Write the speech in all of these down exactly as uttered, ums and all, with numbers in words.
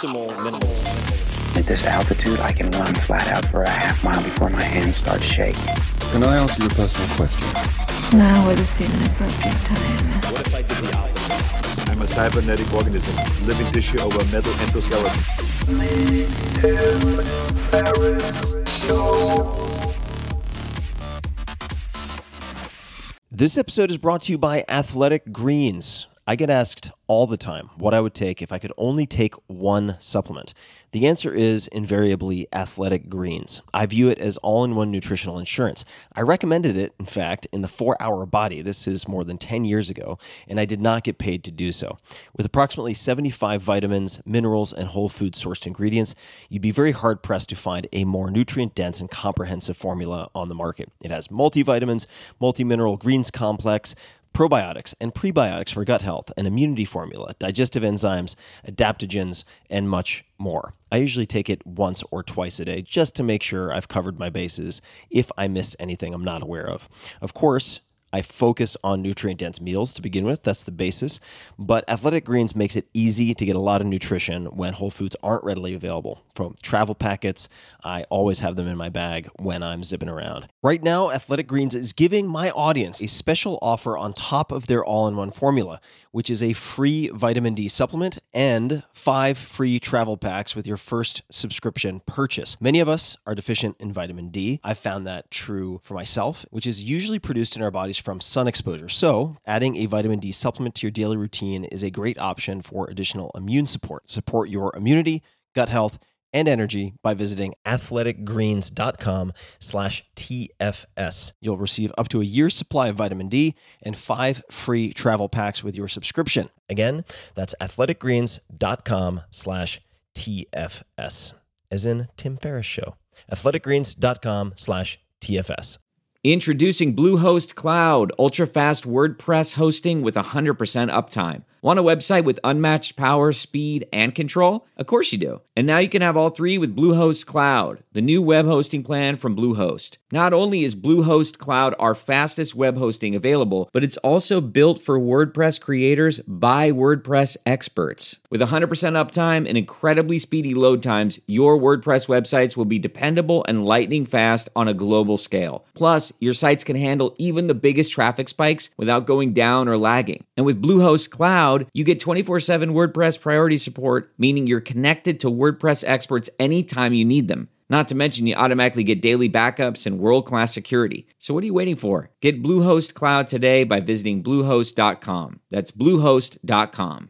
optimal minimal. At this altitude, I can run flat out for a half mile before my hands start shaking. Can I answer your personal question? Now would seem an appropriate time. What if I did the opposite? I'm a cybernetic organism, living tissue over a metal endoskeleton. Tim Ferriss Show. This episode is brought to you by Athletic Greens. I get asked all the time what I would take if I could only take one supplement. The answer is invariably Athletic Greens. I view it as all-in-one nutritional insurance. I recommended it, in fact, in the four hour Body. This is more than ten years ago, and I did not get paid to do so. With approximately seventy-five vitamins, minerals, and whole food-sourced ingredients, you'd be very hard-pressed to find a more nutrient-dense and comprehensive formula on the market. It has multivitamins, multi-mineral greens complex, probiotics and prebiotics for gut health, an immunity formula, digestive enzymes, adaptogens, and much more. I usually take it once or twice a day just to make sure I've covered my bases if I missed anything I'm not aware of. Of course, I focus on nutrient-dense meals to begin with. That's the basis. But Athletic Greens makes it easy to get a lot of nutrition when whole foods aren't readily available. From travel packets, I always have them in my bag when I'm zipping around. Right now, Athletic Greens is giving my audience a special offer on top of their all-in-one formula, which is a free vitamin D supplement and five free travel packs with your first subscription purchase. Many of us are deficient in vitamin D. I've found that true for myself, which is usually produced in our bodies from sun exposure. So adding a vitamin D supplement to your daily routine is a great option for additional immune support. Support your immunity, gut health, and energy by visiting athleticgreens.com slash TFS. You'll receive up to a year's supply of vitamin D and five free travel packs with your subscription. Again, that's athleticgreens.com slash TFS, as in Tim Ferriss Show. athleticgreens.com slash TFS. Introducing Bluehost Cloud, ultra-fast WordPress hosting with one hundred percent uptime. Want a website with unmatched power, speed, and control? Of course you do. And now you can have all three with Bluehost Cloud, the new web hosting plan from Bluehost. Not only is Bluehost Cloud our fastest web hosting available, but it's also built for WordPress creators by WordPress experts. With one hundred percent uptime and incredibly speedy load times, your WordPress websites will be dependable and lightning fast on a global scale. Plus, your sites can handle even the biggest traffic spikes without going down or lagging. And with Bluehost Cloud, you get twenty-four seven WordPress priority support, meaning you're connected to WordPress experts anytime you need them. Not to mention, you automatically get daily backups and world-class security. So what are you waiting for? Get Bluehost Cloud today by visiting bluehost dot com. That's bluehost dot com.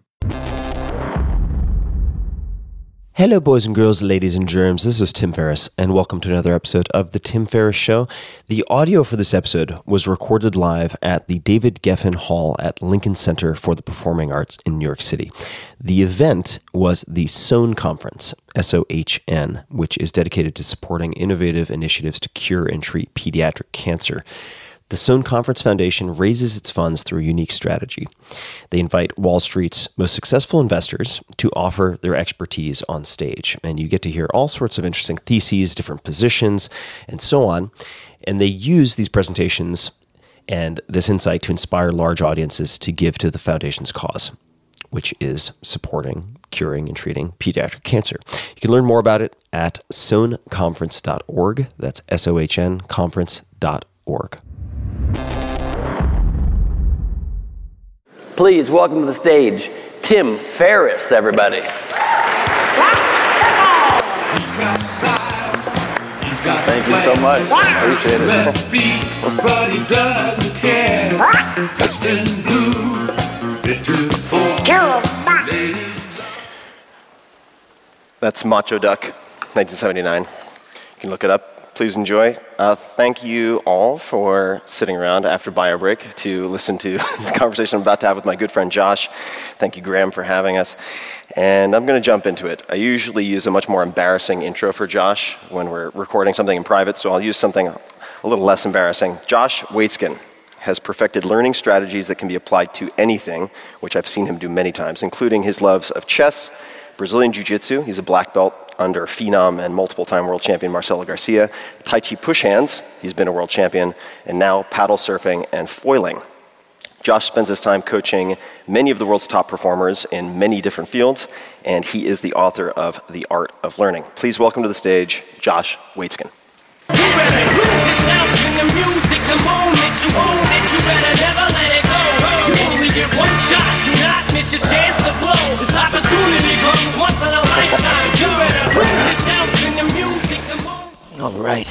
Hello, boys and girls, ladies and germs. This is Tim Ferriss, and welcome to another episode of The Tim Ferriss Show. The audio for this episode was recorded live at the David Geffen Hall at Lincoln Center for the Performing Arts in New York City. The event was the SOHN Conference, S O H N, which is dedicated to supporting innovative initiatives to cure and treat pediatric cancer. The SOHN Conference Foundation raises its funds through a unique strategy. They invite Wall Street's most successful investors to offer their expertise on stage. And you get to hear all sorts of interesting theses, different positions, and so on. And they use these presentations and this insight to inspire large audiences to give to the foundation's cause, which is supporting, curing, and treating pediatric cancer. You can learn more about it at sohn conference dot org. That's S O H N conference dot org. Please welcome to the stage, Tim Ferriss, everybody. Thank you so much. Appreciate it. That's Macho Duck, nineteen seventy-nine. You can look it up. Please enjoy. Uh, thank you all for sitting around after bio break to listen to the conversation I'm about to have with my good friend Josh. Thank you, Graham, for having us. And I'm going to jump into it. I usually use a much more embarrassing intro for Josh when we're recording something in private, so I'll use something a little less embarrassing. Josh Waitzkin has perfected learning strategies that can be applied to anything, which I've seen him do many times, including his loves of chess, Brazilian Jiu-Jitsu. He's a black belt under phenom and multiple-time world champion Marcelo Garcia. Tai Chi push hands. He's been a world champion. And now paddle surfing and foiling. Josh spends his time coaching many of the world's top performers in many different fields, and he is the author of The Art of Learning. Please welcome to the stage, Josh Waitzkin. You better lose yourself in the music the moment you own it. You better never let it go. You only get one shot. Do not miss your chance to blow. This opportunity comes once in a lifetime. You better lose yourself in the music the moment. All right.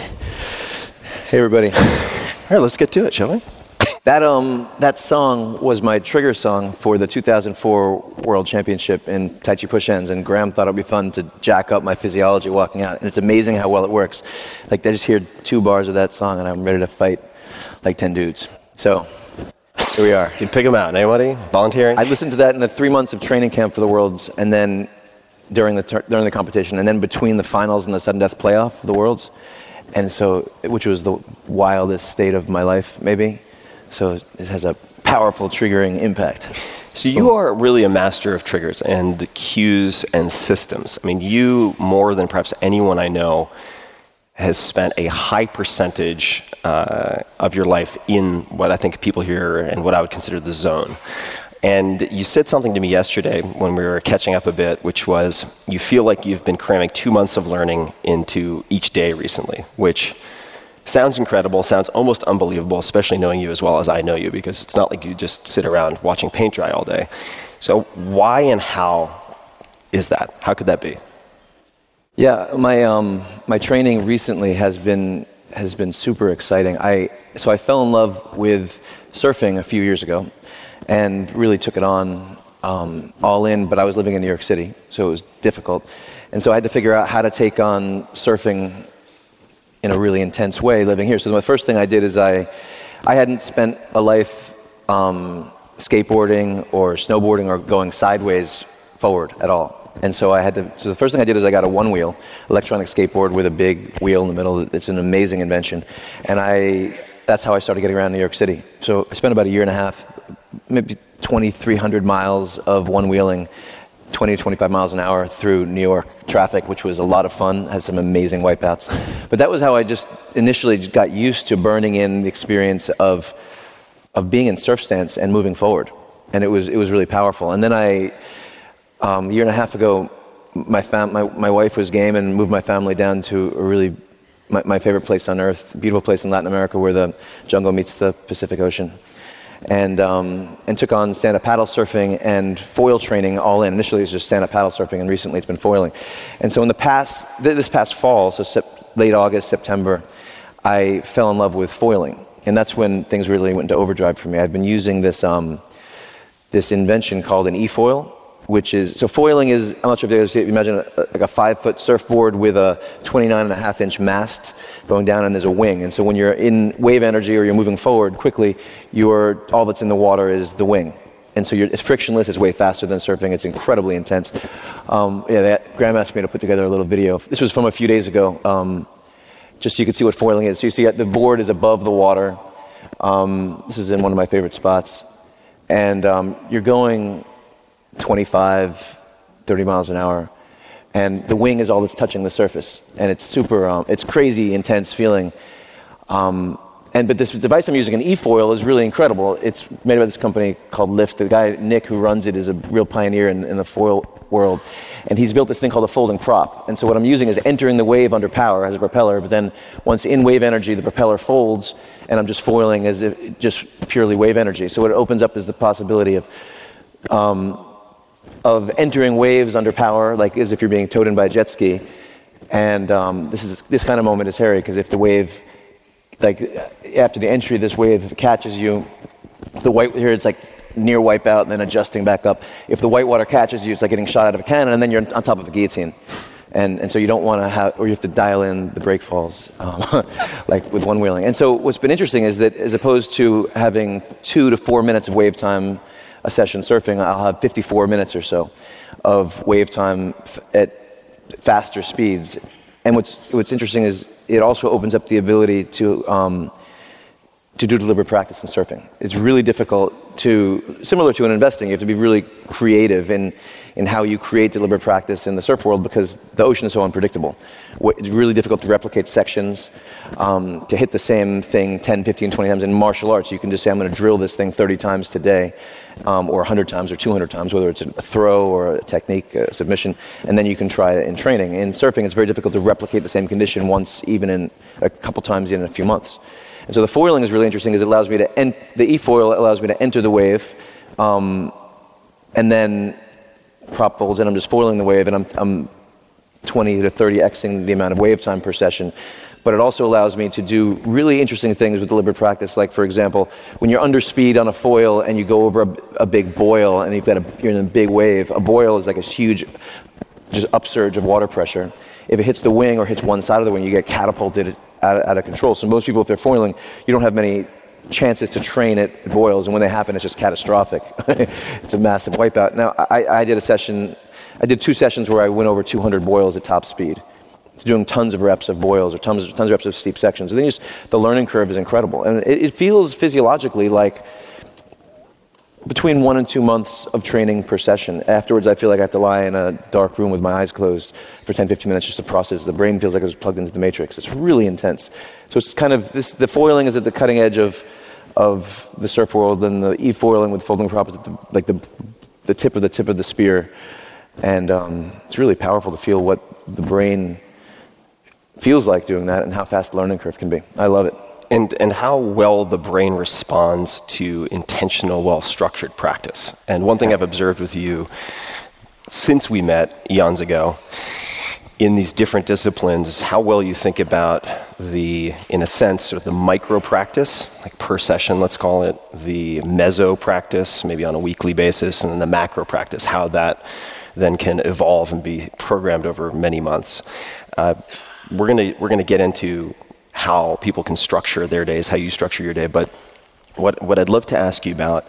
Hey, everybody. All right, let's get to it, shall we? That um that song was my trigger song for the two thousand four World Championship in Tai Chi Push Ends, and Graham thought it would be fun to jack up my physiology walking out, and it's amazing how well it works. Like, I just hear two bars of that song, and I'm ready to fight like ten dudes. So, here we are. You pick them out. Anybody? Volunteering? I listened to that in the three months of training camp for the Worlds, and then during the tur- during the competition, and then between the finals and the sudden death playoff for the Worlds, and so, which was the wildest state of my life, maybe. So it has a powerful triggering impact. So you are really a master of triggers and cues and systems. I mean, you, more than perhaps anyone I know, has spent a high percentage uh, of your life in what I think people hear and what I would consider the zone. And you said something to me yesterday when we were catching up a bit, which was you feel like you've been cramming two months of learning into each day recently, which sounds incredible, sounds almost unbelievable, especially knowing you as well as I know you, because it's not like you just sit around watching paint dry all day. So why and how is that? How could that be? Yeah, my um, my training recently has been has been super exciting. I so I fell in love with surfing a few years ago, and really took it on um, all in. But I was living in New York City, so it was difficult, and so I had to figure out how to take on surfing in a really intense way living here. So the first thing I did is I I hadn't spent a life um, skateboarding or snowboarding or going sideways forward at all. And so I had to, so the first thing I did is I got a one-wheel electronic skateboard with a big wheel in the middle. It's an amazing invention. And I that's how I started getting around New York City. So I spent about a year and a half, maybe twenty-three hundred miles of one-wheeling, twenty to twenty-five miles an hour through New York traffic, which was a lot of fun, had some amazing wipeouts. But that was how I just initially just got used to burning in the experience of of being in surf stance and moving forward. And it was it was really powerful. And then I, um, a year and a half ago, my, fam- my my wife was game and moved my family down to a really, my, my favorite place on earth, a beautiful place in Latin America where the jungle meets the Pacific Ocean. And um, and took on stand-up paddle surfing and foil training all in. Initially it was just stand-up paddle surfing, and recently it's been foiling. And so in the past, th- this past fall, so sep- late August, September, I fell in love with foiling. And that's when things really went into overdrive for me. I've been using this um, this invention called an e-foil, which is, so foiling is, I'm not sure if you see it, imagine a, like a five-foot surfboard with a twenty-nine and a half inch mast going down, and there's a wing. And so when you're in wave energy or you're moving forward quickly, you're, all that's in the water is the wing. And so you're, it's frictionless, it's way faster than surfing, it's incredibly intense. Um, yeah, that, Graham asked me to put together a little video. This was from a few days ago, um, just so you could see what foiling is. So you see the board is above the water. Um, this is in one of my favorite spots. And um, you're going twenty-five, thirty miles an hour, and the wing is all that's touching the surface, and it's super, um, it's crazy intense feeling. Um, and but this device I'm using, an e-foil, is really incredible. It's made by this company called Lift. The guy Nick who runs it is a real pioneer in, in the foil world, and he's built this thing called a folding prop. And so what I'm using is entering the wave under power as a propeller, but then once in wave energy, the propeller folds, and I'm just foiling as if just purely wave energy. So what it opens up is the possibility of um, of entering waves under power, like as if you're being towed in by a jet ski. And um, this is this kind of moment is hairy, because if the wave, like after the entry of this wave, if it catches you, if the white here it's like near wipeout and then adjusting back up. If the white water catches you, it's like getting shot out of a cannon, and then you're on top of a guillotine. And and so you don't want to have, or you have to dial in the break falls, um, like with one wheeling. And so what's been interesting is that as opposed to having two to four minutes of wave time a session surfing, I'll have fifty-four minutes or so of wave time f- at faster speeds. And what's what's interesting is it also opens up the ability to um, to do deliberate practice in surfing. It's really difficult to, similar to in investing, you have to be really creative in, in how you create deliberate practice in the surf world because the ocean is so unpredictable. It's really difficult to replicate sections, um, to hit the same thing ten, fifteen, twenty times. In martial arts, you can just say, I'm going to drill this thing thirty times today, um, or one hundred times or two hundred times, whether it's a throw or a technique, a submission, and then you can try it in training. In surfing, it's very difficult to replicate the same condition once, even in a couple times in a few months. And so the foiling is really interesting because it allows me to, en- the e-foil allows me to enter the wave, um, and then prop folds, and I'm just foiling the wave, and I'm, I'm twenty to thirty xing the amount of wave time per session. But it also allows me to do really interesting things with deliberate practice. Like, for example, when you're under speed on a foil and you go over a, a big boil and you've got a, you're in a big wave, a boil is like a huge just upsurge of water pressure. If it hits the wing or hits one side of the wing, you get catapulted out of, out of control. So most people, if they're foiling, you don't have many chances to train at boils, and when they happen, it's just catastrophic. It's a massive wipeout. Now, I, I did a session, I did two sessions where I went over two hundred boils at top speed. Doing tons of reps of boils or tons, tons of reps of steep sections. And then just, the learning curve is incredible. And it, it feels physiologically like between one and two months of training per session. Afterwards, I feel like I have to lie in a dark room with my eyes closed for ten, fifteen minutes just to process. The brain feels like it was plugged into the matrix. It's really intense. So it's kind of, this, the foiling is at the cutting edge of of the surf world, and the e-foiling with folding props at the, like the the tip of the tip of the spear. And um, it's really powerful to feel what the brain feels like doing that and how fast the learning curve can be. I love it. And and how well the brain responds to intentional, well-structured practice. And one thing I've observed with you since we met eons ago in these different disciplines is how well you think about the, in a sense, sort of the micro practice, like per session, let's call it, the meso practice, maybe on a weekly basis, and then the macro practice, how that then can evolve and be programmed over many months. Uh, we're gonna we're gonna get into how people can structure their days, how you structure your day. But what what I'd love to ask you about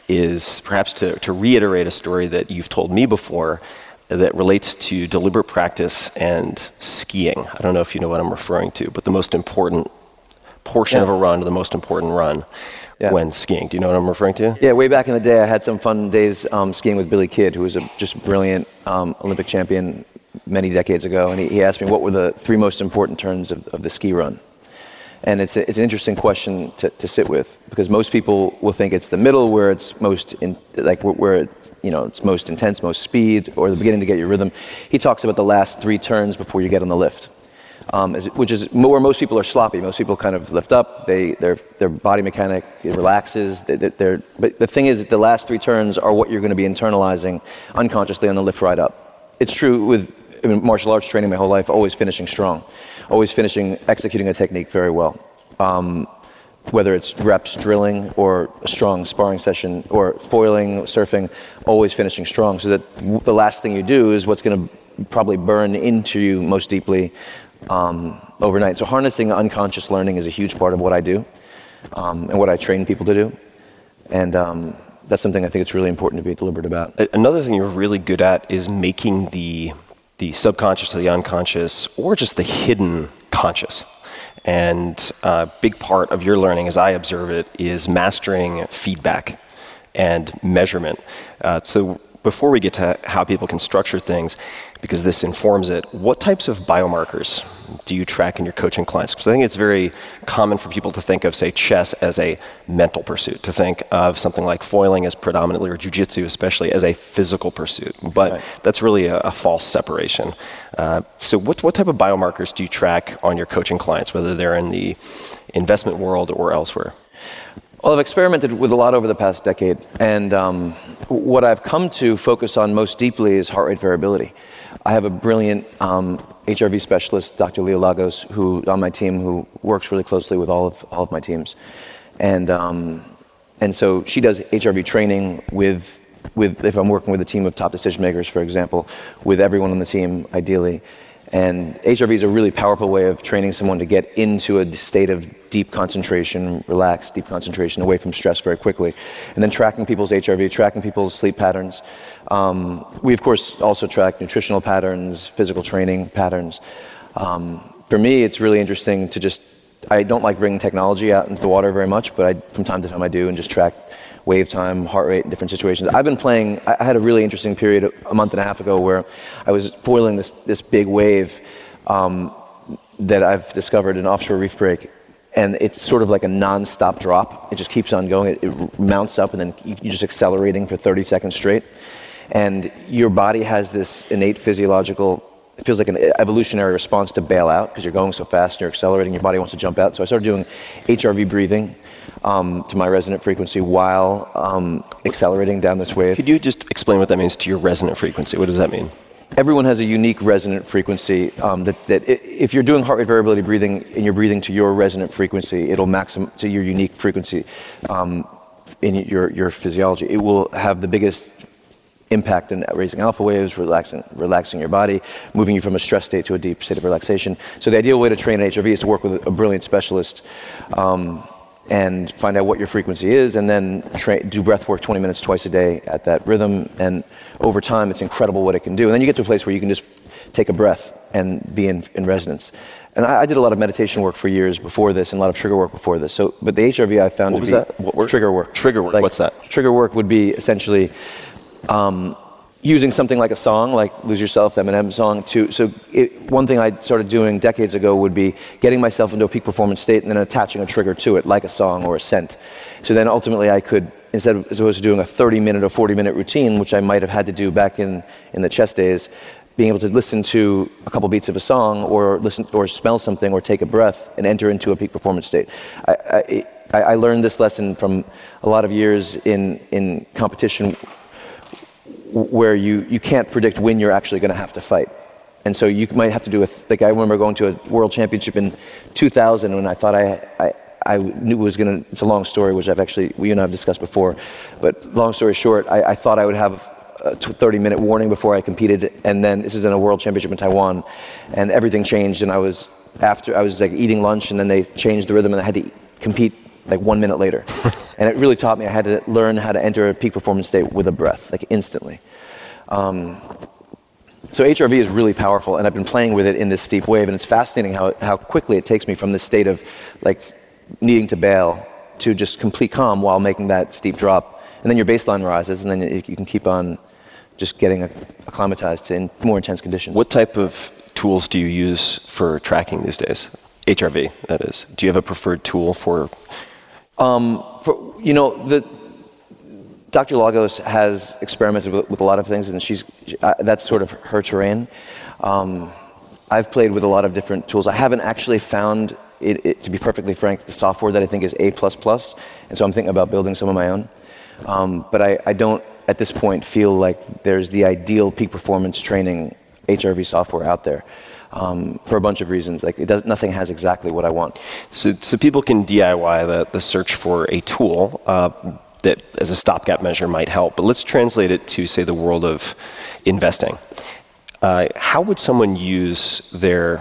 is perhaps to, to reiterate a story that you've told me before that relates to deliberate practice and skiing. I don't know if you know what I'm referring to, but the most important portion yeah. of a run, or the most important run yeah. when skiing. Do you know what I'm referring to? Yeah, way back in the day, I had some fun days um, skiing with Billy Kidd, who was a just brilliant um, Olympic champion many decades ago, and he, he asked me what were the three most important turns of, of the ski run. And it's a, it's an interesting question to, to sit with, because most people will think it's the middle where it's most in, like where it, you know it's most intense, most speed, or the beginning to get your rhythm. He talks about the last three turns before you get on the lift, um, is, which is where most people are sloppy. Most people kind of lift up, they their their body mechanic relaxes. They, they're, but the thing is, the last three turns are what you're going to be internalizing unconsciously on the lift ride up. It's true with I mean, martial arts training my whole life, always finishing strong, always finishing, executing a technique very well. Um, whether it's reps, drilling, or a strong sparring session, or foiling, surfing, always finishing strong, so that w- the last thing you do is what's going to probably burn into you most deeply um, overnight. So harnessing unconscious learning is a huge part of what I do um, and what I train people to do. And um, that's something I think it's really important to be deliberate about. Another thing you're really good at is making the the subconscious or the unconscious, or just the hidden conscious. And a big part of your learning, as I observe it, is mastering feedback and measurement. Uh, so before we get to how people can structure things, because this informs it, what types of biomarkers do you track in your coaching clients? Because I think it's very common for people to think of, say, chess as a mental pursuit, to think of something like foiling as predominantly, or jiu-jitsu especially, as a physical pursuit. But right. that's really a, a false separation. Uh, so what, what type of biomarkers do you track on your coaching clients, whether they're in the investment world or elsewhere? Well, I've experimented with a lot over the past decade, and um, what I've come to focus on most deeply is heart rate variability. I have a brilliant um, H R V specialist, Doctor Leo Lagos, who on my team, who works really closely with all of all of my teams, and um, and so she does H R V training with with if I'm working with a team of top decision makers, for example, with everyone on the team, ideally. And H R V is a really powerful way of training someone to get into a state of deep concentration, relaxed, deep concentration, away from stress very quickly. And then tracking people's H R V, tracking people's sleep patterns. Um, we, of course, also track nutritional patterns, physical training patterns. Um, for me, it's really interesting to just, I don't like bringing technology out into the water very much, but I, from time to time I do, and just track wave time, heart rate in different situations. I've been playing, I had a really interesting period a month and a half ago where I was foiling this, this big wave um, that I've discovered, an offshore reef break. And it's sort of like a non-stop drop. It just keeps on going. It, it mounts up, and then you're just accelerating for thirty seconds straight. And your body has this innate physiological, it feels like an evolutionary response to bail out, because you're going so fast and you're accelerating, your body wants to jump out. So I started doing H R V breathing um, to my resonant frequency while um, accelerating down this wave. Could you just explain what that means to your resonant frequency? What does that mean? Everyone has a unique resonant frequency um, that, that if you're doing heart rate variability breathing and you're breathing to your resonant frequency, it'll maximum to your unique frequency um, in your, your physiology. It will have the biggest impact in raising alpha waves, relaxing, relaxing your body, moving you from a stress state to a deep state of relaxation. So the ideal way to train H R V is to work with a brilliant specialist um, and find out what your frequency is, and then tra- do breath work twenty minutes twice a day at that rhythm. And over time, it's incredible what it can do. And then you get to a place where you can just take a breath and be in, in resonance. And I, I did a lot of meditation work for years before this, and a lot of trigger work before this. So, but the H R V I found what to was be that? What work? Trigger work. Trigger work. Like, what's that? Trigger work would be essentially um, using something like a song, like Lose Yourself, Eminem song, to, so it, one thing I started doing decades ago would be getting myself into a peak performance state and then attaching a trigger to it, like a song or a scent. So then ultimately I could, instead of as opposed to doing a thirty minute or forty minute routine, which I might have had to do back in, in the chess days, being able to listen to a couple beats of a song or listen or smell something or take a breath and enter into a peak performance state. I, I, I learned this lesson from a lot of years in, in competition where you, you can't predict when you're actually going to have to fight. And so you might have to do a, like I remember going to a world championship in two thousand when I thought I, I, I knew it was going to, it's a long story, which I've actually, we and I have discussed before, but long story short, I, I thought I would have a thirty minute warning before I competed, and then this is in a world championship in Taiwan, and everything changed, and I was, after, I was like eating lunch, and then they changed the rhythm, and I had to compete like one minute later. And it really taught me I had to learn how to enter a peak performance state with a breath, like instantly. Um, so H R V is really powerful, and I've been playing with it in this steep wave, and it's fascinating how, how quickly it takes me from this state of like needing to bail to just complete calm while making that steep drop. And then your baseline rises, and then you, you can keep on just getting acclimatized to in more intense conditions. What type of tools do you use for tracking these days? H R V, that is. Do you have a preferred tool for... Um, for, you know, the, Doctor Lagos has experimented with, with a lot of things, and she's uh, that's sort of her terrain. Um, I've played with a lot of different tools. I haven't actually found, it, it, to be perfectly frank, the software that I think is A plus plus, and so I'm thinking about building some of my own. Um, but I, I don't, at this point, feel like there's the ideal peak performance training H R V software out there. Um, for a bunch of reasons. Like it does, nothing has exactly what I want. So, so people can D I Y the, the search for a tool uh, that, as a stopgap measure, might help. But let's translate it to, say, the world of investing. Uh, how would someone use their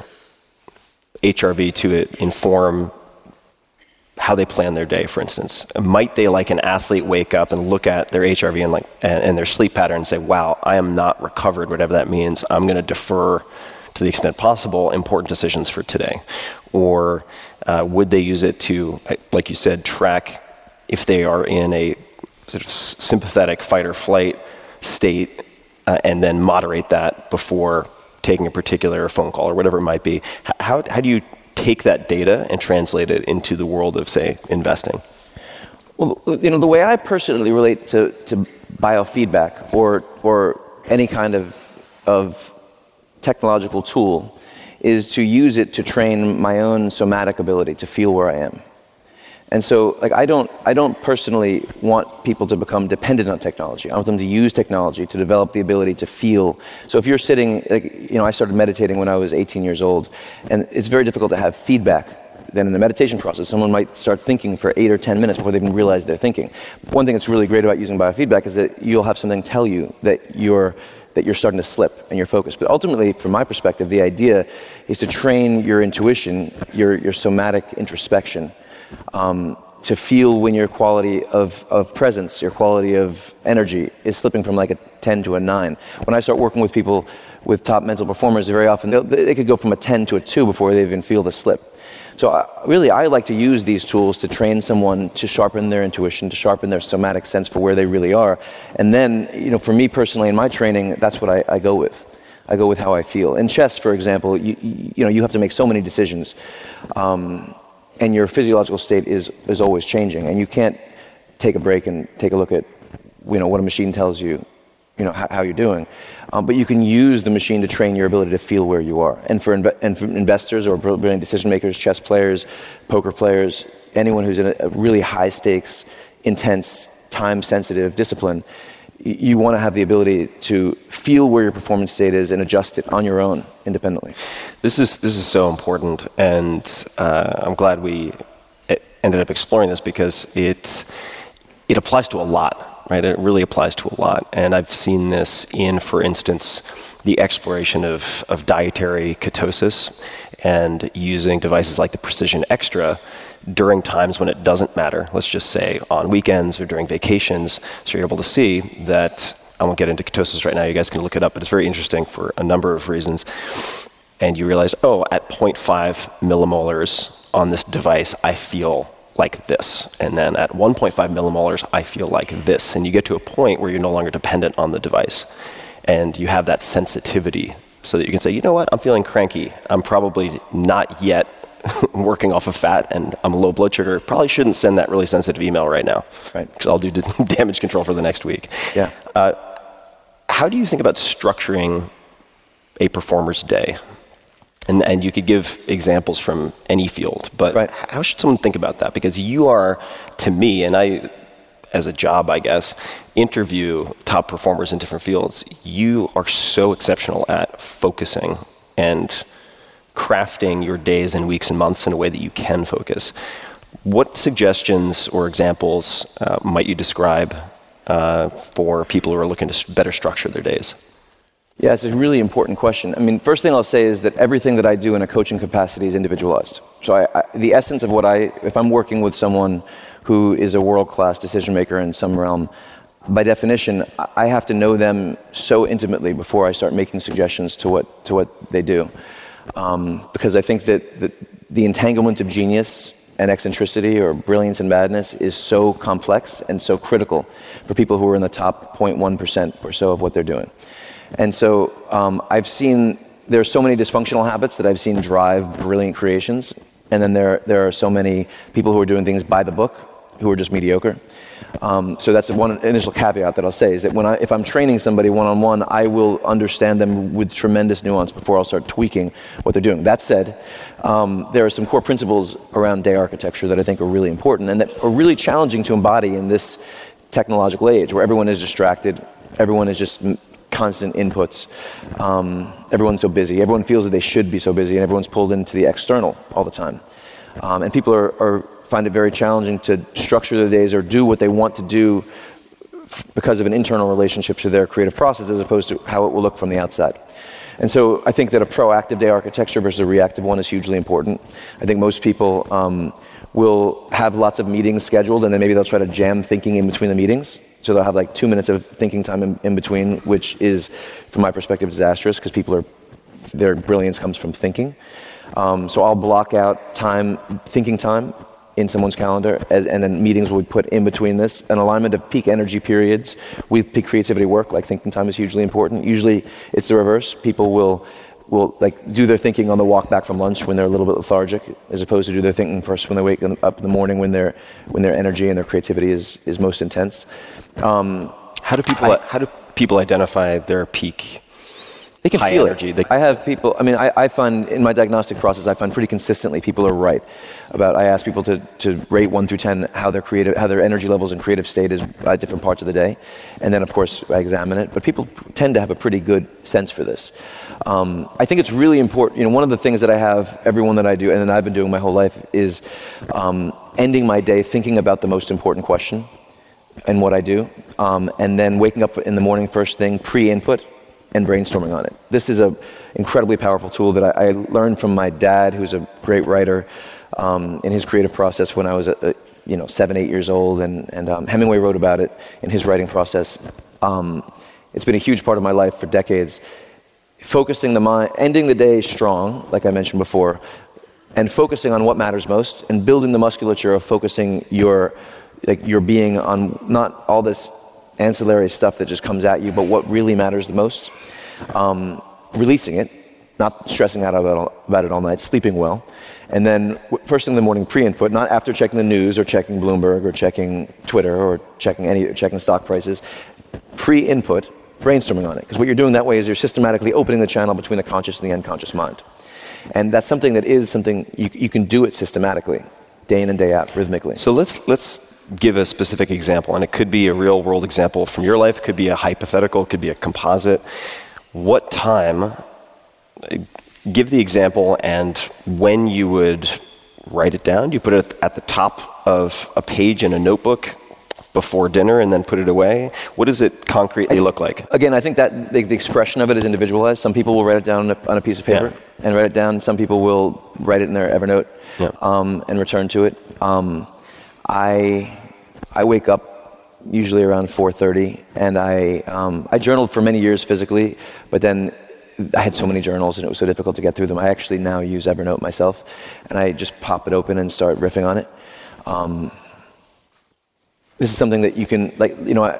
H R V to inform how they plan their day, for instance? Might they, like an athlete, wake up and look at their H R V and, like, and, and their sleep pattern and say, wow, I am not recovered, whatever that means. I'm going to defer, to the extent possible, important decisions for today? Or uh, would they use it to, like you said, track if they are in a sort of sympathetic fight or flight state uh, and then moderate that before taking a particular phone call or whatever it might be? How, how do you take that data and translate it into the world of, say, investing? Well, you know, the way I personally relate to, to biofeedback or or any kind of of technological tool is to use it to train my own somatic ability to feel where I am. And so, like, I don't, I don't personally want people to become dependent on technology. I want them to use technology to develop the ability to feel. So if you're sitting, like, you know, I started meditating when I was eighteen years old, and it's very difficult to have feedback. Then in the meditation process, someone might start thinking for eight or ten minutes before they even realize they're thinking. One thing that's really great about using biofeedback is that you'll have something tell you that you're that you're starting to slip and you're focused. But ultimately, from my perspective, the idea is to train your intuition, your, your somatic introspection, um, to feel when your quality of, of presence, your quality of energy is slipping from like a ten to a nine. When I start working with people with top mental performers, very often they could go from a ten to a two before they even feel the slip. So I, really, I like to use these tools to train someone to sharpen their intuition, to sharpen their somatic sense for where they really are. And then, you know, for me personally in my training, that's what I, I go with. I go with how I feel. In chess, for example, you, you know, you have to make so many decisions, um, and your physiological state is is always changing, and you can't take a break and take a look at, you know, what a machine tells you, you know, how, how you're doing. Um, but you can use the machine to train your ability to feel where you are. And for, inv- and for investors or brilliant decision makers, chess players, poker players, anyone who's in a, a really high stakes, intense, time sensitive discipline, y- you want to have the ability to feel where your performance state is and adjust it on your own independently. This is this is so important, and uh, I'm glad we ended up exploring this because it it applies to a lot. Right, it really applies to a lot. And I've seen this in, for instance, the exploration of, of dietary ketosis and using devices like the Precision Extra during times when it doesn't matter. Let's just say on weekends or during vacations, so you're able to see that, I won't get into ketosis right now, you guys can look it up, but it's very interesting for a number of reasons. And you realize, oh, at zero point five millimolars on this device, I feel like this, and then at one point five millimolars, I feel like this, and you get to a point where you're no longer dependent on the device, and you have that sensitivity, so that you can say, you know what, I'm feeling cranky. I'm probably not yet working off of fat, and I'm low blood sugar. Probably shouldn't send that really sensitive email right now, right? Because I'll do damage control for the next week. Yeah. Uh, how do you think about structuring a performer's day? And, and you could give examples from any field, but right. How should someone think about that? Because you are, to me, and I, as a job, I guess, interview top performers in different fields. You are so exceptional at focusing and crafting your days and weeks and months in a way that you can focus. What suggestions or examples uh, might you describe uh, for people who are looking to better structure their days? Yeah, it's a really important question. I mean, first thing I'll say is that everything that I do in a coaching capacity is individualized. So I, I, the essence of what I, if I'm working with someone who is a world-class decision maker in some realm, by definition, I have to know them so intimately before I start making suggestions to what to what they do. Um, because I think that, that the entanglement of genius and eccentricity or brilliance and madness is so complex and so critical for people who are in the top zero point one percent or so of what they're doing. And so um, I've seen, there are so many dysfunctional habits that I've seen drive brilliant creations. And then there, there are so many people who are doing things by the book who are just mediocre. Um, so that's one initial caveat that I'll say is that when I, if I'm training somebody one-on-one, I will understand them with tremendous nuance before I'll start tweaking what they're doing. That said, um, there are some core principles around day architecture that I think are really important and that are really challenging to embody in this technological age where everyone is distracted, everyone is just constant inputs. Um, everyone's so busy. Everyone feels that they should be so busy, and everyone's pulled into the external all the time. Um, and people are, are find it very challenging to structure their days or do what they want to do f- because of an internal relationship to their creative process, as opposed to how it will look from the outside. And so I think that a proactive day architecture versus a reactive one is hugely important. I think most people um, will have lots of meetings scheduled, and then maybe they'll try to jam thinking in between the meetings. So they'll have like two minutes of thinking time in, in between, which is, from my perspective, disastrous because people are, their brilliance comes from thinking. Um, so I'll block out time, thinking time in someone's calendar, as, and then meetings will be put in between this. An alignment of peak energy periods with peak creativity work, like thinking time is hugely important. Usually it's the reverse. People will will like do their thinking on the walk back from lunch when they're a little bit lethargic, as opposed to do their thinking first when they wake up in the morning when their when their energy and their creativity is is most intense. Um, how do people I, how do people identify their peak? They can high feel energy? it. They, I have people. I mean, I, I find in my diagnostic process, I find pretty consistently people are right about. I ask people to, to rate one through ten how their creative, how their energy levels and creative state is at different parts of the day, and then of course I examine it. But people tend to have a pretty good sense for this. Um, I think it's really important. You know, one of the things that I have everyone that I do, and that I've been doing my whole life, is um, ending my day thinking about the most important question and what I do, um, and then waking up in the morning first thing, pre-input, and brainstorming on it. This is an incredibly powerful tool that I, I learned from my dad, who's a great writer, um, in his creative process when I was, a, a, you know, seven, eight years old, and, and um, Hemingway wrote about it in his writing process. Um, it's been a huge part of my life for decades. Focusing the mind, ending the day strong, like I mentioned before, and focusing on what matters most, and building the musculature of focusing your like your being on not all this ancillary stuff that just comes at you, but what really matters the most. Um, releasing it, not stressing out about, about it all night, sleeping well, and then first thing in the morning, pre-input, not after checking the news or checking Bloomberg or checking Twitter or checking any checking stock prices. Pre-input, brainstorming on it, because what you're doing that way is you're systematically opening the channel between the conscious and the unconscious mind. And that's something that is something you, you can do it systematically, day in and day out, rhythmically. So let's let's give a specific example, and it could be a real world example from your life, it could be a hypothetical, it could be a composite. What time, give the example and when you would write it down. You put it at the top of a page in a notebook before dinner and then put it away? What does it concretely I, look like? Again, I think that the, the expression of it is individualized. Some people will write it down on a, on a piece of paper yeah. and write it down. Some people will write it in their Evernote yeah. um, and return to it. Um, I I wake up usually around four thirty, and I um, I journaled for many years physically, but then I had so many journals and it was so difficult to get through them. I actually now use Evernote myself, and I just pop it open and start riffing on it. Um, This is something that you can, like, you know, I,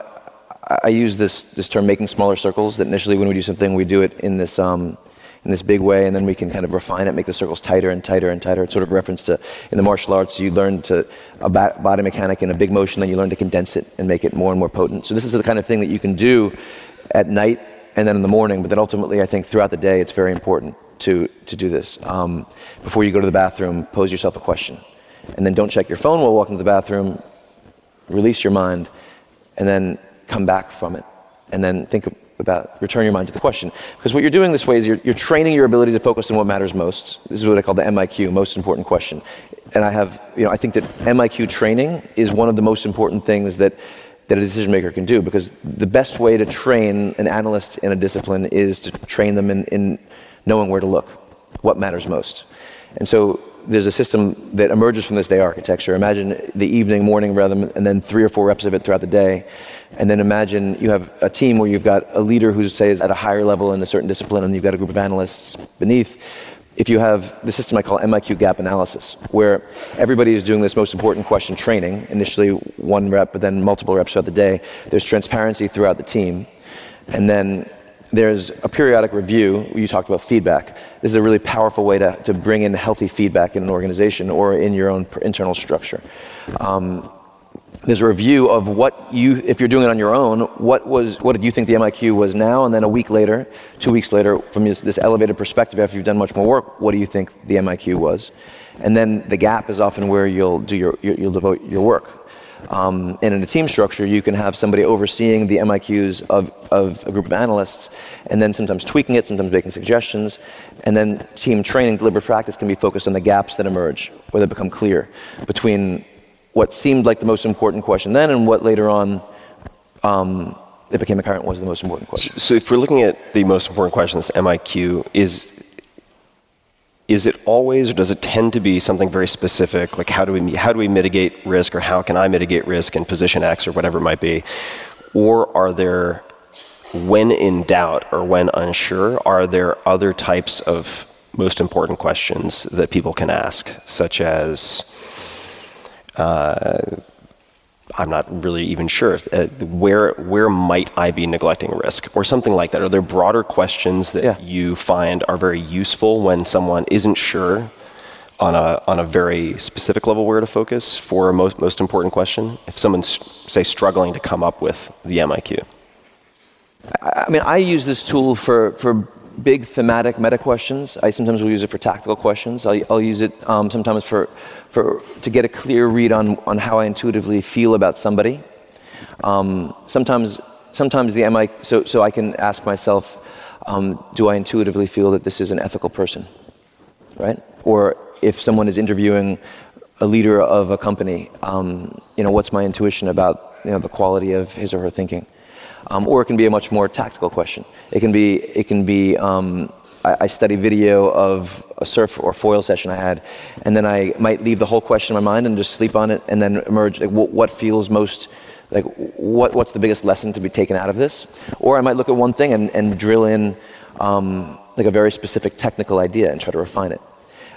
I use this this term, making smaller circles, that initially when we do something, we do it in this um, in this big way, and then we can kind of refine it, make the circles tighter and tighter and tighter. It's sort of a reference to, in the martial arts, you learn to, a body mechanic in a big motion, then you learn to condense it and make it more and more potent. So this is the kind of thing that you can do at night and then in the morning, but then ultimately, I think throughout the day, it's very important to, to do this. Um, before you go to the bathroom, pose yourself a question. And then don't check your phone while walking to the bathroom. Release your mind, and then come back from it, and then think about, return your mind to the question. Because what you're doing this way is you're, you're training your ability to focus on what matters most. This is what I call the M I Q, most important question. And I have, you know, I think that M I Q training is one of the most important things that, that a decision maker can do, because the best way to train an analyst in a discipline is to train them in, in knowing where to look, what matters most. And so there's a system that emerges from this day architecture. Imagine the evening, morning rhythm, and then three or four reps of it throughout the day. And then imagine you have a team where you've got a leader who, say, is at a higher level in a certain discipline, and you've got a group of analysts beneath. If you have the system I call M I Q gap analysis, where everybody is doing this most important question training, initially one rep, but then multiple reps throughout the day, there's transparency throughout the team. And then there's a periodic review. You talked about feedback. This is a really powerful way to, to bring in healthy feedback in an organization or in your own internal structure. Um, there's a review of what you, if you're doing it on your own, what was, what did you think the M I Q was now, and then a week later, two weeks later, from this, this elevated perspective, after you've done much more work, what do you think the M I Q was? And then the gap is often where you'll do your, your you'll devote your work. Um, and in a team structure, you can have somebody overseeing the M I Qs of, of a group of analysts, and then sometimes tweaking it, sometimes making suggestions, and then team training, deliberate practice can be focused on the gaps that emerge, where they become clear, between what seemed like the most important question then and what later on um, it became apparent was the most important question. So if we're looking at the most important question, this M I Q, is Is it always, or does it tend to be something very specific, like how do we how do we mitigate risk, or how can I mitigate risk in position X, or whatever it might be? Or are there, when in doubt or when unsure, are there other types of most important questions that people can ask, such as, uh, I'm not really even sure, uh, where where might I be neglecting risk, or something like that? Are there broader questions that yeah. you find are very useful when someone isn't sure on a on a very specific level where to focus for a most most important question? If someone's, say, struggling to come up with the M I Q. I, I mean, I use this tool for for big thematic meta questions. I sometimes will use it for tactical questions. I'll, I'll use it um, sometimes for, for to get a clear read on, on how I intuitively feel about somebody. Um, sometimes sometimes the M I so so I can ask myself, um, do I intuitively feel that this is an ethical person, right? Or if someone is interviewing a leader of a company, um, you know, what's my intuition about, you know, the quality of his or her thinking? Um, or it can be a much more tactical question. It can be, it can be. Um, I, I study video of a surf or foil session I had, and then I might leave the whole question in my mind and just sleep on it, and then emerge. Like, what, what feels most, like, what, what's the biggest lesson to be taken out of this? Or I might look at one thing and, and drill in, um, like a very specific technical idea and try to refine it.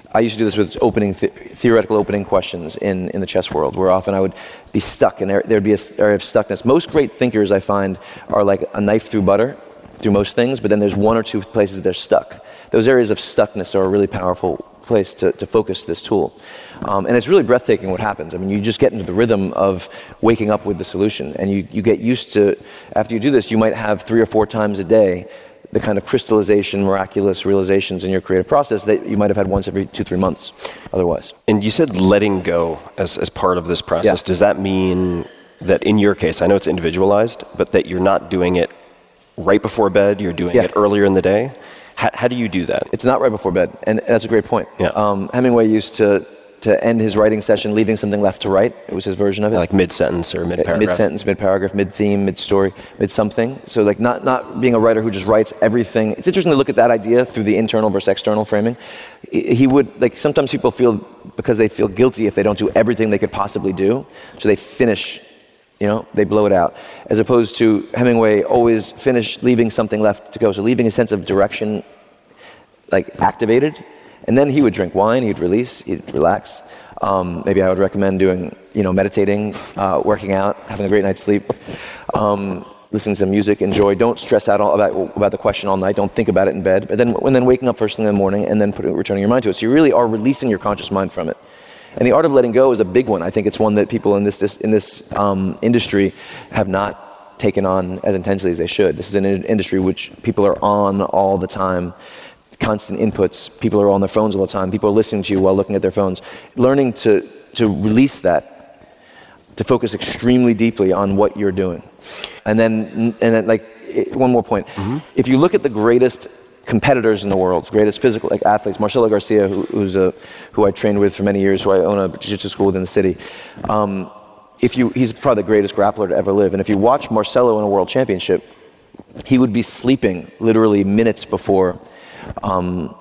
I used to do this with opening th- theoretical opening questions in, in the chess world, where often I would be stuck and there, there'd be an area of stuckness. Most great thinkers, I find, are like a knife through butter, through most things, but then there's one or two places that they're stuck. Those areas of stuckness are a really powerful place to, to focus this tool. Um, and it's really breathtaking what happens. I mean, you just get into the rhythm of waking up with the solution, and you, you get used to, after you do this, you might have three or four times a day the kind of crystallization, miraculous realizations in your creative process that you might have had once every two, three months otherwise. And you said letting go as, as part of this process. Yeah. Does that mean that in your case, I know it's individualized, but that you're not doing it right before bed, you're doing Yeah. it earlier in the day? How, how do you do that? It's not right before bed, and that's a great point. Yeah. Um, Hemingway used to to end his writing session leaving something left to write. It was his version of it. Like mid-sentence or mid-paragraph? Mid-sentence, mid-paragraph, mid-theme, mid-story, mid-something. So like not, not being a writer who just writes everything. It's interesting to look at that idea through the internal versus external framing. He would, like sometimes people feel, because they feel guilty if they don't do everything they could possibly do, so they finish, you know, they blow it out. As opposed to Hemingway always finish leaving something left to go. So leaving a sense of direction like activated. And then he would drink wine, he'd release, he'd relax. Um, maybe I would recommend doing, you know, meditating, uh, working out, having a great night's sleep, um, listening to some music, enjoy. Don't stress out all about, about the question all night. Don't think about it in bed. But then, and then waking up first thing in the morning and then putting, returning your mind to it. So you really are releasing your conscious mind from it. And the art of letting go is a big one. I think it's one that people in this, this in this um, industry have not taken on as intensely as they should. This is an in- industry which people are on all the time. Constant inputs. People are on their phones all the time. People are listening to you while looking at their phones. Learning to to release that, to focus extremely deeply on what you're doing, and then and then like one more point. Mm-hmm. If you look at the greatest competitors in the world, greatest physical like athletes, Marcelo Garcia, who, who's a who I trained with for many years, who I own a jiu-jitsu school within the city. Um, if you, he's probably the greatest grappler to ever live. And if you watch Marcelo in a world championship, he would be sleeping literally minutes before. Um,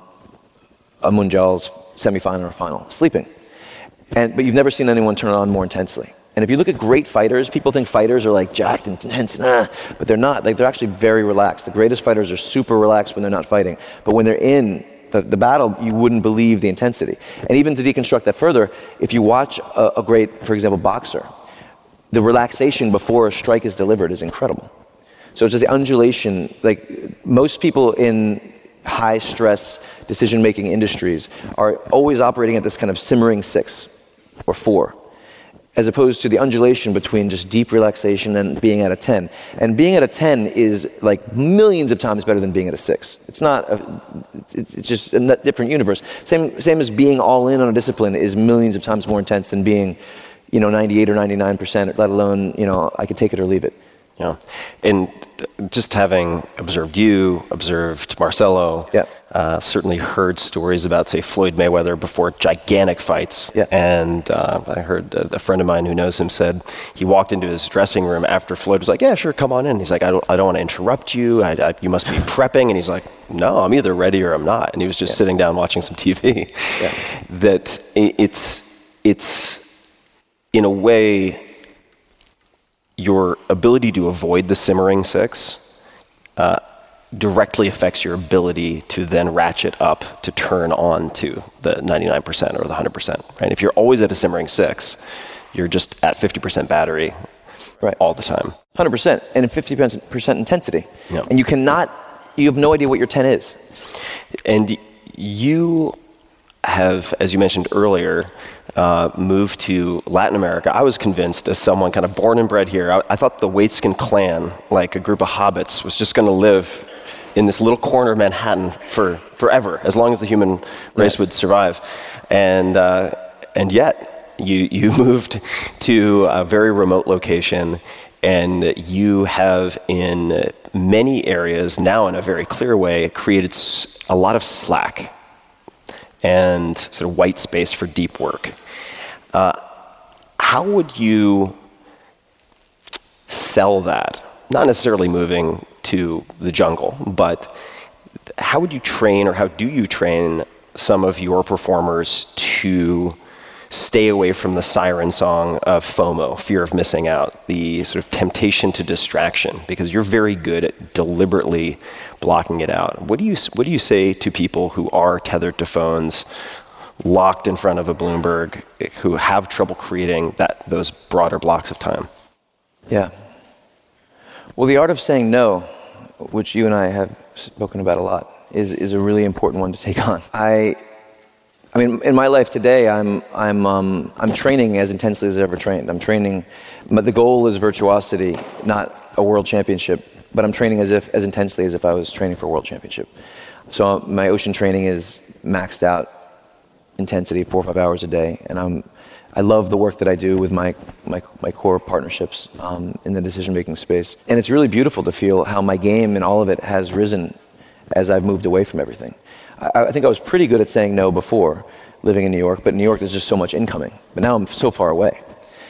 a Mundial's semifinal or final, sleeping. And but you've never seen anyone turn it on more intensely. And if you look at great fighters, people think fighters are like jacked and intense, nah, but they're not. Like they're actually very relaxed. The greatest fighters are super relaxed when they're not fighting. But when they're in the, the battle, you wouldn't believe the intensity. And even to deconstruct that further, if you watch a, a great, for example, boxer, the relaxation before a strike is delivered is incredible. So it's just the undulation. Like most people in high-stress decision-making industries are always operating at this kind of simmering six or four, as opposed to the undulation between just deep relaxation and being at a ten. And being at a ten is like millions of times better than being at a six. It's not, a, it's just a different universe. Same, same as being all in on a discipline is millions of times more intense than being, you know, ninety-eight or ninety-nine percent, let alone, you know, I could take it or leave it. Yeah, and just having observed you, observed Marcelo, yeah. uh, certainly heard stories about, say, Floyd Mayweather before gigantic fights. Yeah. And uh, I heard a, a friend of mine who knows him said he walked into his dressing room after Floyd was like, "Yeah, sure, come on in." He's like, "I don't, I don't want to interrupt you. I, I, you must be prepping." And he's like, "No, I'm either ready or I'm not." And he was just yeah. sitting down watching some T V. Yeah. That it's it's in a way. Your ability to avoid the simmering six uh, directly affects your ability to then ratchet up to turn on to the ninety-nine percent or the one hundred percent. Right? If you're always at a simmering six, you're just at fifty percent battery right. all the time. one hundred percent and in fifty percent intensity. Yep. And you cannot, you have no idea what your ten is. And you have, as you mentioned earlier, Uh, moved to Latin America. I was convinced, as someone kind of born and bred here, I, I thought the Waitskin clan, like a group of hobbits, was just going to live in this little corner of Manhattan for forever, as long as the human race yes. would survive. And uh, and yet, you you moved to a very remote location, and you have, in many areas, now in a very clear way, created a lot of slack and sort of white space for deep work. Uh, how would you sell that? Not necessarily moving to the jungle, but how would you train, or how do you train some of your performers to stay away from the siren song of FOMO, fear of missing out, the sort of temptation to distraction? Because you're very good at deliberately blocking it out. What do you what do you say to people who are tethered to phones locked in front of a Bloomberg who have trouble creating that those broader blocks of time? Yeah. Well, the art of saying no, which you and I have spoken about a lot, is is a really important one to take on. I, I mean, in my life today, I'm I'm um, I'm training as intensely as I've ever trained. I'm training. But the goal is virtuosity, not a world championship. But I'm training as if as intensely as if I was training for a world championship. So my ocean training is maxed out intensity, four or five hours a day, and I'm. I love the work that I do with my my, my core partnerships um, in the decision-making space. And it's really beautiful to feel how my game and all of it has risen as I've moved away from everything. I, I think I was pretty good at saying no before living in New York, but in New York there's just so much incoming. But now I'm so far away.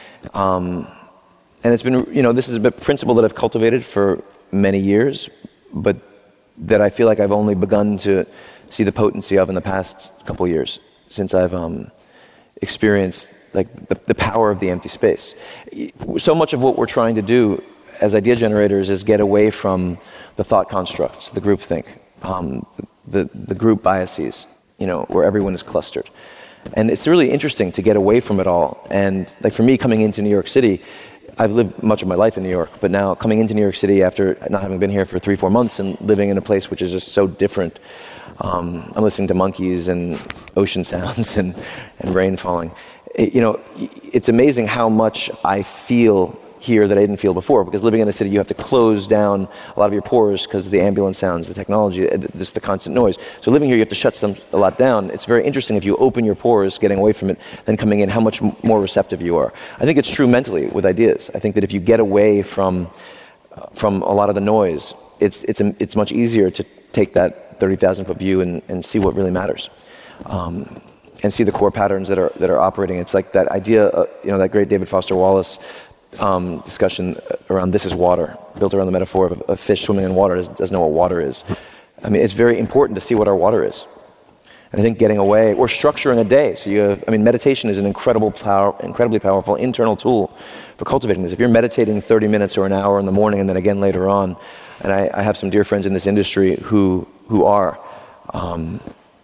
Um, and it's been, you know, this is a principle that I've cultivated for many years, but that I feel like I've only begun to see the potency of in the past couple of years since I've um, experienced like the, the power of the empty space. So much of what we're trying to do as idea generators is get away from the thought constructs, the groupthink, um, the, the group biases, you know, where everyone is clustered. And it's really interesting to get away from it all. And like for me, coming into New York City, I've lived much of my life in New York, but now coming into New York City after not having been here for three, four months and living in a place which is just so different. Um, I'm listening to monkeys and ocean sounds and, and rain falling. It, you know, it's amazing how much I feel here that I didn't feel before, because living in a city you have to close down a lot of your pores because of the ambulance sounds, the technology, just the constant noise. So living here you have to shut some a lot down. It's very interesting if you open your pores, getting away from it, then coming in, how much more receptive you are. I think it's true mentally with ideas. I think that if you get away from from a lot of the noise, it's it's it's much easier to take that thirty thousand foot view and, and see what really matters. Um, and see the core patterns that are that are operating. It's like that idea, uh, you know, that great David Foster Wallace um, discussion around this is water, built around the metaphor of a fish swimming in water doesn't, doesn't know what water is. I mean, it's very important to see what our water is. And I think getting away, or structuring a day. So you have, I mean, meditation is an incredible power, incredibly powerful internal tool for cultivating this. If you're meditating thirty minutes or an hour in the morning and then again later on, and I, I have some dear friends in this industry who who are, um,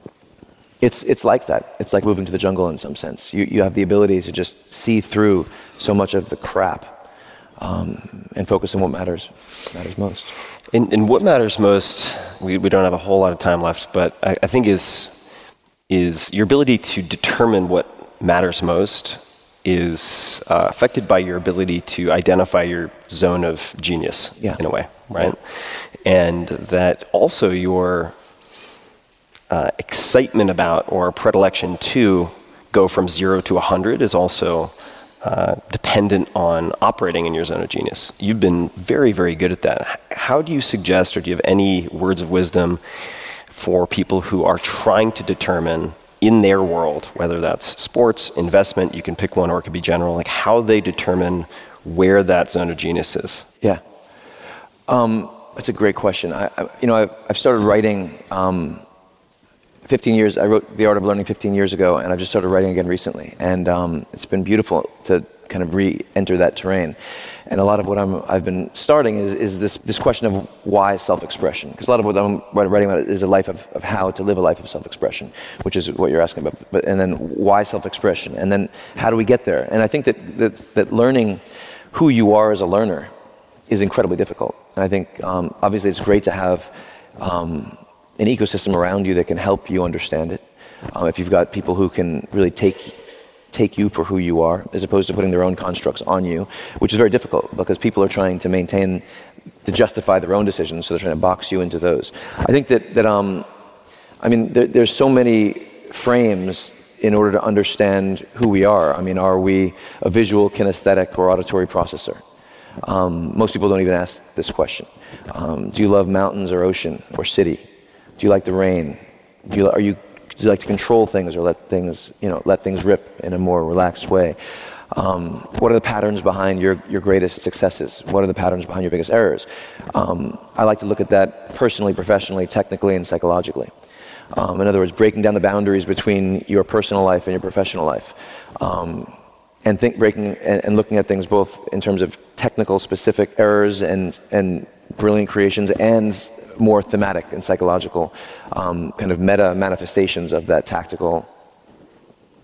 It's it's like that. It's like moving to the jungle in some sense. You you have the ability to just see through so much of the crap um, and focus on what matters matters most. And, and what matters most, we, we don't have a whole lot of time left, but I, I think is is your ability to determine what matters most is uh, affected by your ability to identify your zone of genius yeah. in a way, right? Yeah. And that also your Uh, excitement about or predilection to go from zero to a hundred is also uh, dependent on operating in your zone of genius. You've been very, very good at that. How do you suggest, or do you have any words of wisdom for people who are trying to determine in their world, whether that's sports, investment, you can pick one, or it could be general, like how they determine where that zone of genius is? Yeah. Um, that's a great question. I, I, you know, I've, I've started writing um, fifteen years, I wrote The Art of Learning fifteen years ago, and I've just started writing again recently. And um, it's been beautiful to kind of re-enter that terrain. And a lot of what I'm, I've been starting is, is this, this question of why self-expression. Because a lot of what I'm writing about is a life of, of how to live a life of self-expression, which is what you're asking about. But, and then why self-expression? And then how do we get there? And I think that, that, that learning who you are as a learner is incredibly difficult. And I think, um, obviously, it's great to have Um, an ecosystem around you that can help you understand it. Um, if you've got people who can really take take you for who you are, as opposed to putting their own constructs on you, which is very difficult because people are trying to maintain, to justify their own decisions, so they're trying to box you into those. I think that, that um, I mean, there, there's so many frames in order to understand who we are. I mean, are we a visual, kinesthetic, or auditory processor? Um, most people don't even ask this question. Um, do you love mountains or ocean or city? Do you like the rain? Do you, are you, do you like to control things or let things, you know, let things rip in a more relaxed way? Um, what are the patterns behind your, your greatest successes? What are the patterns behind your biggest errors? Um, I like to look at that personally, professionally, technically, and psychologically. Um, in other words, breaking down the boundaries between your personal life and your professional life. Um, and think breaking and, and looking at things both in terms of technical, specific errors and, and brilliant creations, and more thematic and psychological um, kind of meta manifestations of that tactical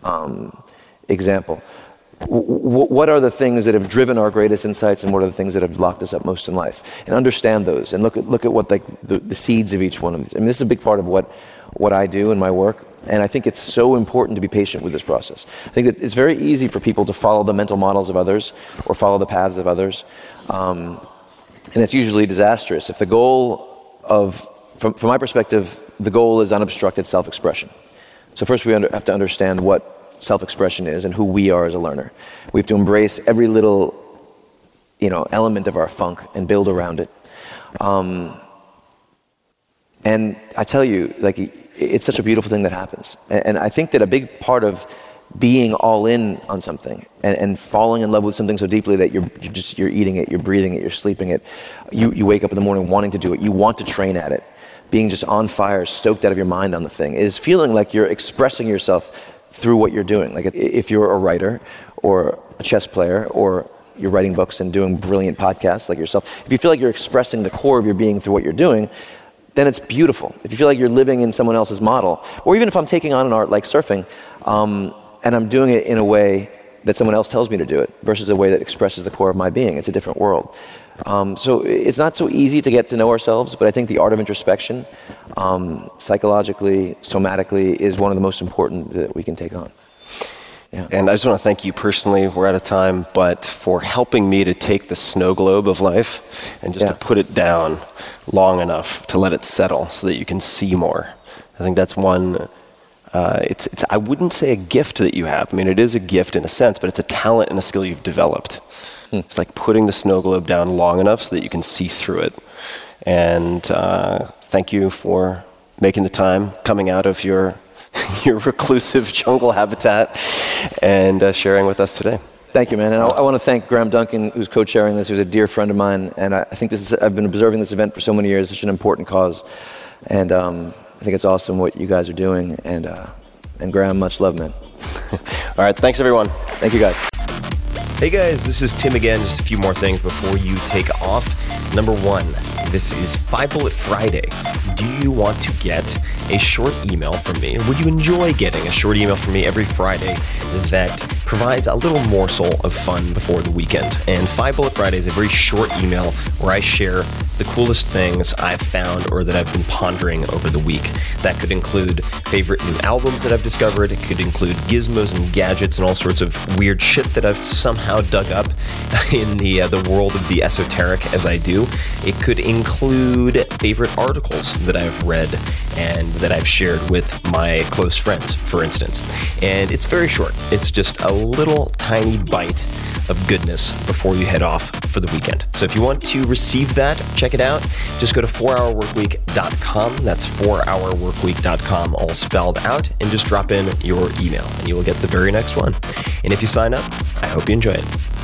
um, example. W- what are the things that have driven our greatest insights, and what are the things that have locked us up most in life? And understand those, and look at look at what like the, the seeds of each one of these. I mean, this is a big part of what what I do in my work, and I think it's so important to be patient with this process. I think that it's very easy for people to follow the mental models of others or follow the paths of others, um, and it's usually disastrous. If the goal of, from, from my perspective, the goal is unobstructed self-expression. So first we under, have to understand what self-expression is and who we are as a learner. We have to embrace every little, you know, element of our funk and build around it. Um, and I tell you, like, it's such a beautiful thing that happens. And, and I think that a big part of being all in on something and, and falling in love with something so deeply that you're, you're just, you're eating it, you're breathing it, you're sleeping it. You, you wake up in the morning wanting to do it. You want to train at it. Being just on fire, stoked out of your mind on the thing, is feeling like you're expressing yourself through what you're doing. Like if you're a writer or a chess player or you're writing books and doing brilliant podcasts like yourself, if you feel like you're expressing the core of your being through what you're doing, then it's beautiful. If you feel like you're living in someone else's model, or even if I'm taking on an art like surfing, um, and I'm doing it in a way that someone else tells me to do it versus a way that expresses the core of my being, it's a different world. Um, so it's not so easy to get to know ourselves, but I think the art of introspection, um, psychologically, somatically, is one of the most important that we can take on. Yeah. And I just want to thank you personally, we're out of time, but for helping me to take the snow globe of life and just yeah. to put it down long enough to let it settle so that you can see more. I think that's one, uh, it's, it's, I wouldn't say a gift that you have. I mean, it is a gift in a sense, but it's a talent and a skill you've developed. Hmm. It's like putting the snow globe down long enough so that you can see through it. And uh, thank you for making the time, coming out of your your reclusive jungle habitat and uh, sharing with us today. Thank you, man. And I, I want to thank Graham Duncan, who's co-chairing this, who's a dear friend of mine. And I, I think this is, I've been observing this event for so many years. It's such an important cause. And um, I think it's awesome what you guys are doing. And, uh, and Graham, much love, man. All right. Thanks, everyone. Thank you, guys. Hey, guys. This is Tim again. Just a few more things before you take off. Number one, this is Five Bullet Friday. Do you want to get a short email from me? Or would you enjoy getting a short email from me every Friday that provides a little morsel of fun before the weekend? And Five Bullet Friday is a very short email where I share the coolest things I've found or that I've been pondering over the week. That could include favorite new albums that I've discovered. It could include gizmos and gadgets and all sorts of weird shit that I've somehow dug up in the uh, the world of the esoteric as I do. It could include favorite articles that I've read and that I've shared with my close friends, for instance. And it's very short. It's just a little tiny bite of goodness before you head off for the weekend. So if you want to receive that, check it out. Just go to four hour work week dot com. That's four hour work week dot com, all spelled out, and just drop in your email and you will get the very next one. And if you sign up, I hope you enjoy it.